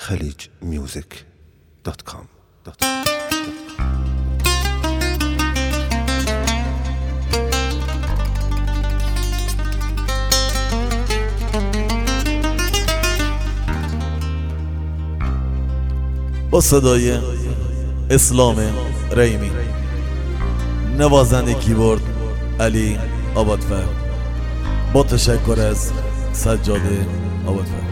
khalijmusic.com. با صدای اسلام ریمی، نوازنده کیبورد علی آبادفر، با تشکر از سجاده آبادفر.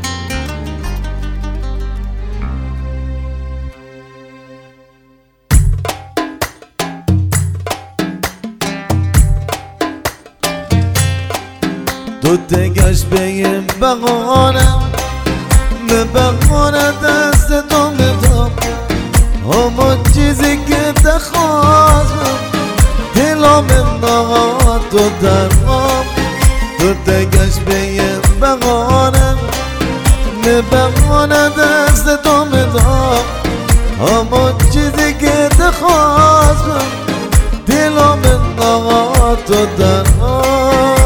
تو دگش به این بغانم، به بغانه دست تو میدم، همون چیزی که تخواستم دلم انداخت تو درم. تو دگش به این بغانم، به بغانه دست تو میدم، همون چیزی که تخواستم دلم انداخت تو درم.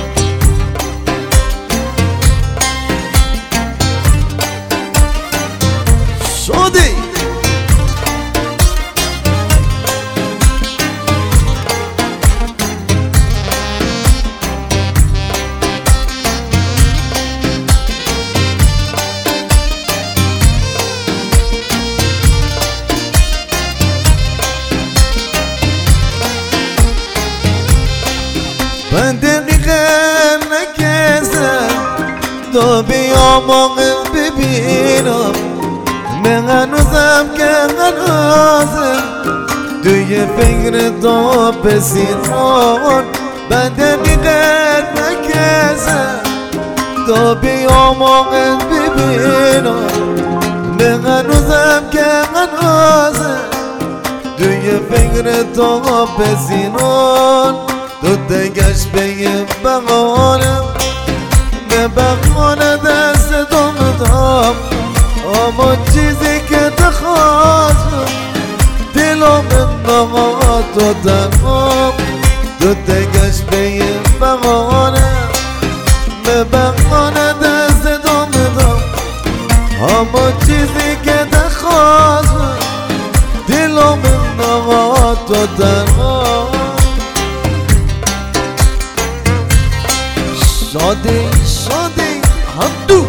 من دقیقه نکسم تو بیا موقع ببینم، من هنوزم که هنوزم توی فکر تو بسیران. من دقیقه نکسم تو بیا موقع ببینم، من هنوزم که هنوزم توی فکر تو بسیران. تو دگش به یه بغانم، به بغانه دست تو میدم، اما چیزی که تخواستم دلم انداخت تو درم. تو دگش به یه بغانم، به بغانه دست تو میدم، اما چیزی که تخواستم دلم انداخت تو درم. شادی شادی همدو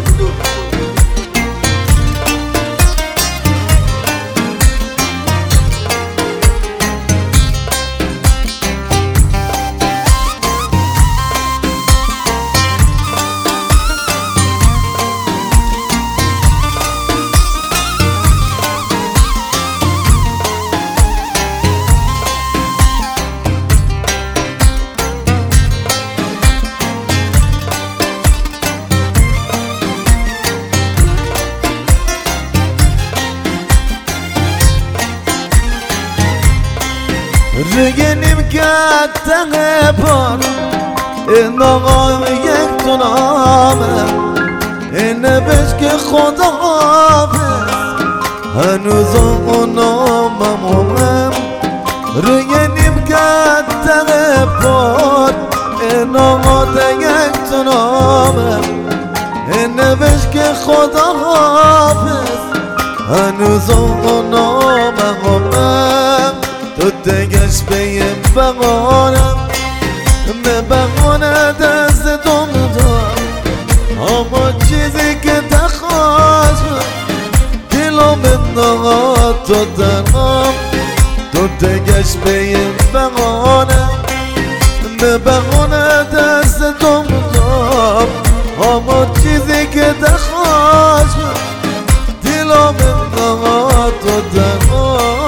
روی نیمکت ته پار این آقا یک تو نامه، این نوشت که خدا حافظ هنوز اون نامم. روی نیمکت ته پار این آقا یک تو نامه، این نوشت که خدا حافظ هنوز اون نامم. تو دگش به یه بغانم، به بغانه دست تو میدم، اما چیزی که تخواستم دلم انداخت تو درم. تو دگش به یه بغانم، به بغانه دست تو میدم، اما چیزی که تخواستم دلم انداخت تو درم.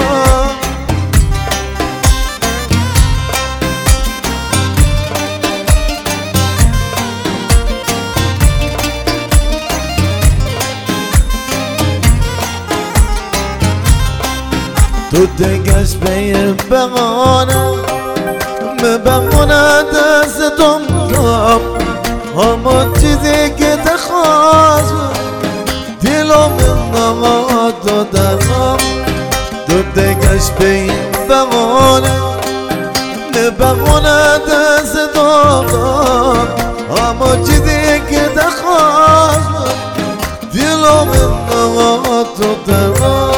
تو دگش به یه بغانم، به بغانه دست تو میدم، اما چیزی که تخواستم دلم انداخت تو درم. تو دگش به یه بغانم، به بغانه دست تو میدم، اما چیزی که تخواستم دلم دلم انها تو تنها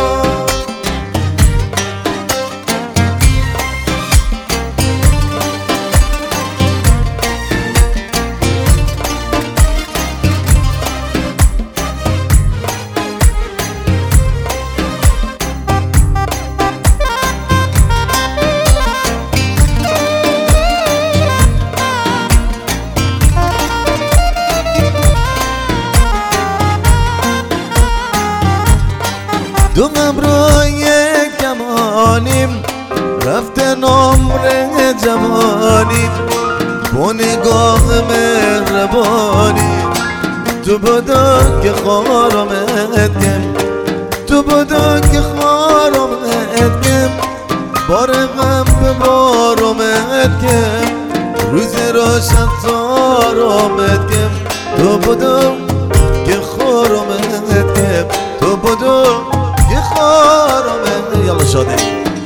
دو قبرای کمانیم رفته نمره جوانی با نگاه مهربانی تو بودا که خارمت کم تو بودا که خارمت کم بار غم به بارمت کم روز روشن تارمت کم تو بودا که خارمت کم تو بودا که خارمت یالا شادی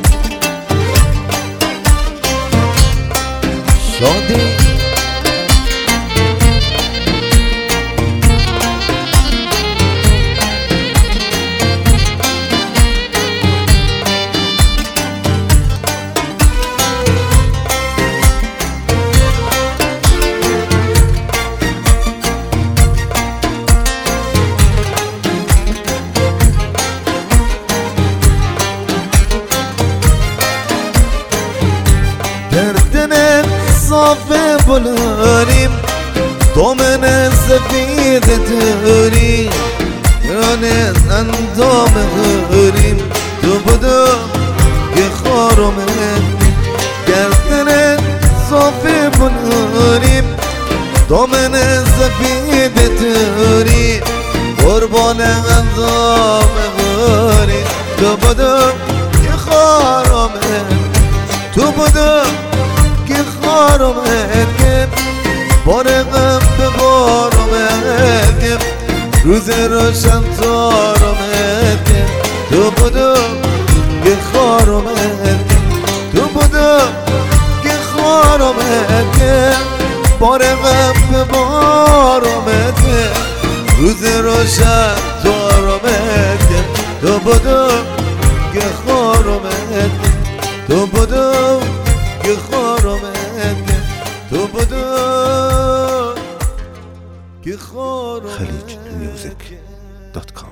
شادی دردن صاف بلاریم دامن سفید داریم یعنی اندام غریم تو بودا که خارمت گردن صاف بلاریم دامن سفید داریم قربان اندام غریم تو بودا که خارمت تو بودا که خارمت کم بار غم به بارمت کم روز روشن تارمت کم تو بودا که خارمت کم تو بودا که خارمت کم بار غم به بارمت کم روز روشن تارمت کم تو بودا که خارمت کم تو بودا که خارمت کم تو بودا که خارمت خلیجmusic.com